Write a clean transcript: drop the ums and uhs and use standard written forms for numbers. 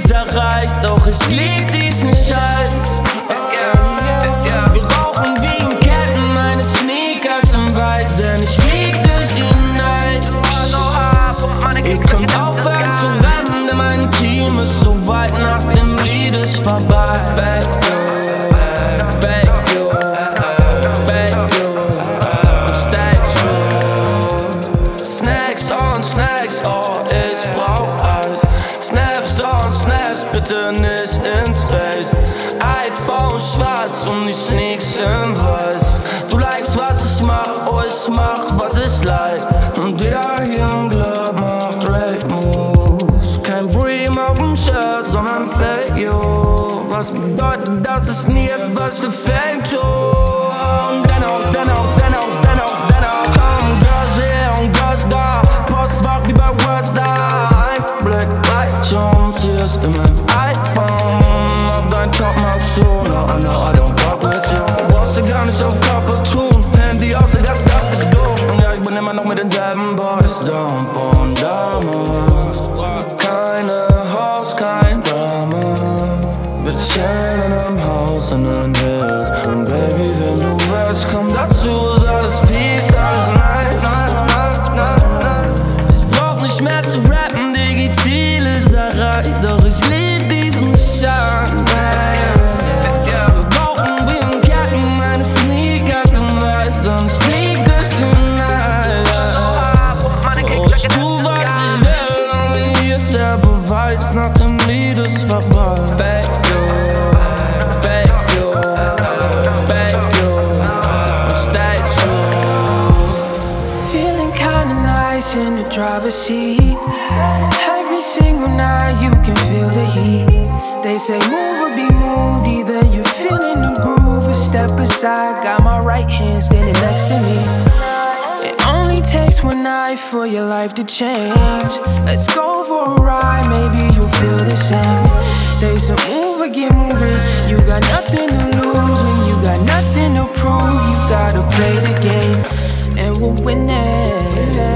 ist erreicht, doch ich lieb diesen Scheiß. Wir rauchen wie in Ketten, meine Sneakers im Weiß, denn ich flieg durch die Night. Ihr könnt aufhören zu rennen, denn mein Team ist so weit, nach dem Lied ist vorbei. Back you, stack you. Snacks on Snacks, oh, ich brauch Eis. Snaps on Snaps, bitte nicht ins Face. iPhone schwarz und die Sneaks in weiß. Du likest, was ich mach, oh, ich mach, was ich like. Und jeder hier im Club macht Drake Moves. Kein Bream auf dem Shirt, sondern Fake You. Was bedeutet, dass ich nie etwas für Fake tue. Und dennoch kommen Girls hier und Girls da. Postfach wie bei Worldstar. Ein Blick reicht schon, sie ist in meinem iPhone. Hab dein Top mal zu, no, I don't fuck with you. Brauchst du gar nicht auf Kappe tun, Handy aus der Gas, dachte du. Und ja, ich bin immer noch mit denselben Boys down von damals. Keine Haus, kein Drama. Wir chillen im Haus in den Hills. Und Baby, wenn du willst, komm dazu, ist alles Peace, alles nice. Ich brauch nicht mehr zu rappen, Digi, Ziel ist erreicht, doch ich lieb diesen Scheiß. Wir rauchen wie in Ketten, meine Sneakers im Weiß, und ich flieg durch die Night. Oh, ich tu, was ich will, und hier ist der Beweis, nach dem Lied ist vorbei. In the driver's seat, every single night you can feel the heat. They say move or be moved, either you're feeling the groove or step aside. Got my right hand standing next to me. It only takes one night for your life to change. Let's go for a ride, maybe you'll feel the same. They say move or get moving. You got nothing to lose when you got nothing to prove. You gotta play the game and we'll win it.